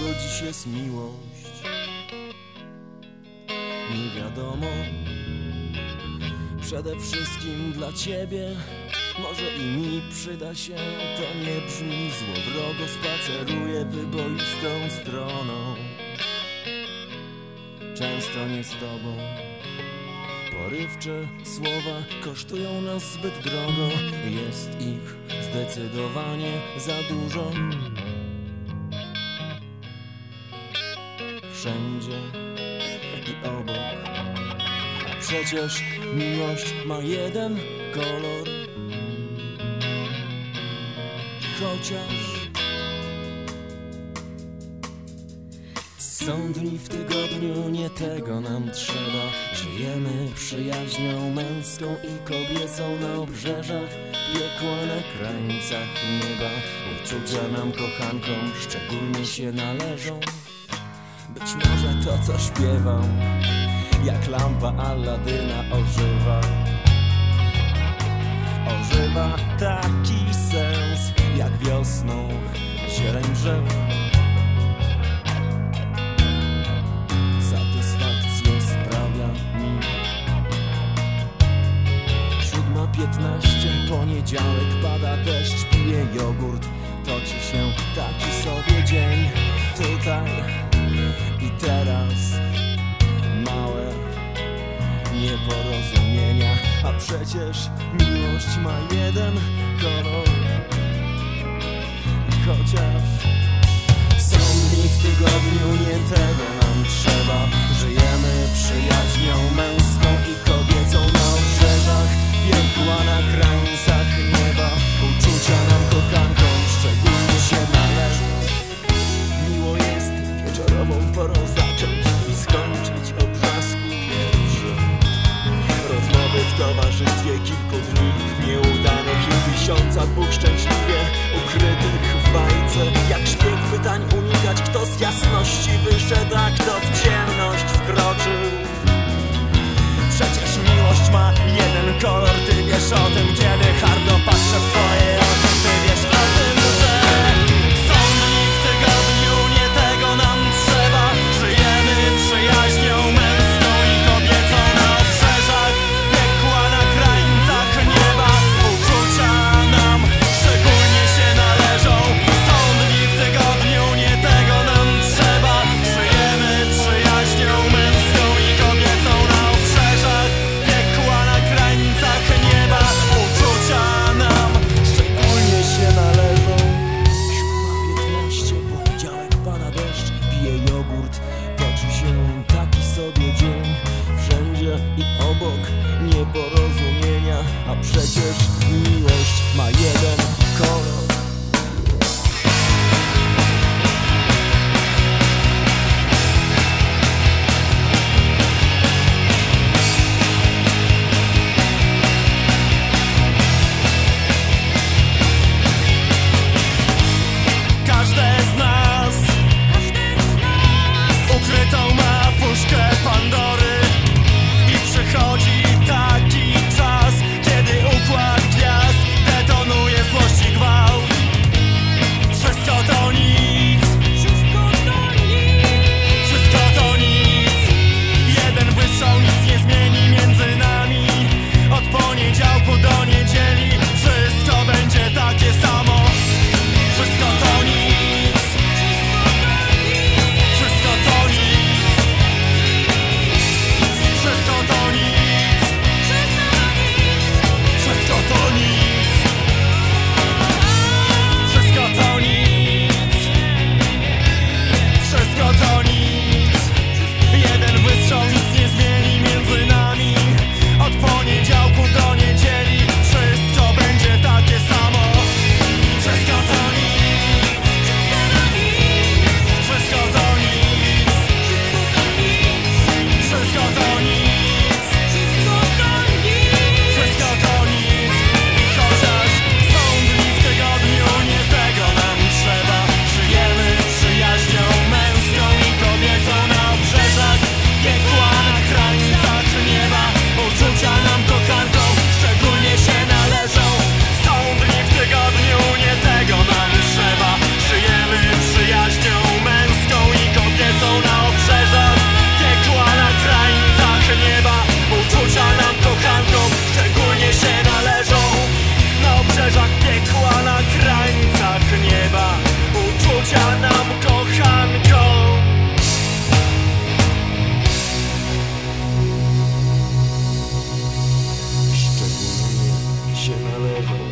czego dziś jest miłość? Nie wiadomo. Przede wszystkim dla ciebie, może i mi przyda się. To nie brzmi zło, wrogo spaceruję wyboistą stroną. Często nie z tobą. Porywcze słowa kosztują nas zbyt drogo. Jest ich zdecydowanie za dużo. Wszędzie i obok. A przecież miłość ma jeden kolor. Chociaż są dni w tygodniu, nie tego nam trzeba. Żyjemy przyjaźnią męską i kobiecą na obrzeżach piekła, na krańcach nieba. Uczucia nam, kochankom, szczególnie się należą. Być może to, co śpiewam, jak lampa Alladyna ożywa. Ożywa taki sens, jak wiosną zieleń drzew. Satysfakcję sprawia mi 7:15, poniedziałek, pada deszcz, piję jogurt. Toczy się taki sobie dzień, tutaj i teraz. Małe nieporozumienia, a przecież miłość ma jeden kolor. I chociaż są dni w tygodniu, nie tego nam trzeba. Żyjemy przyjaźnią męską i kobiecą na obrzeżach piekła, na krańcach nieba. Uczucia nam, kochankom, szczególnie się należą. Miło jest wieczorową porą zacząć i skończyć o brzasku pierwszym. Rozmowy w towarzystwie kilku dni nieudanych i 1002 szczęśliwie ukrytych w bajce. Jak szpieg pytań unikać, kto z jasności wyszedł, a kto w ciemność wkroczył. Przecież miłość ma jeden kolor, ty wiesz o tym, kiedy hardo patrzę w twoje oczy. Ty wiesz o tym, że są dni w tygodniu, nie tego nam trzeba. Żyjemy przyjaźnią męską i kobiecą na obrzeżach piekła, na krańcach nieba. Uczucia nam szczególnie się należą. Są dni w tygodniu, nie tego nam trzeba. Żyjemy przyjaźnią męską i kobiecą na obrzeżach piekła, na krańcach nieba. ukochaną kochanką. Szczególnie się należą.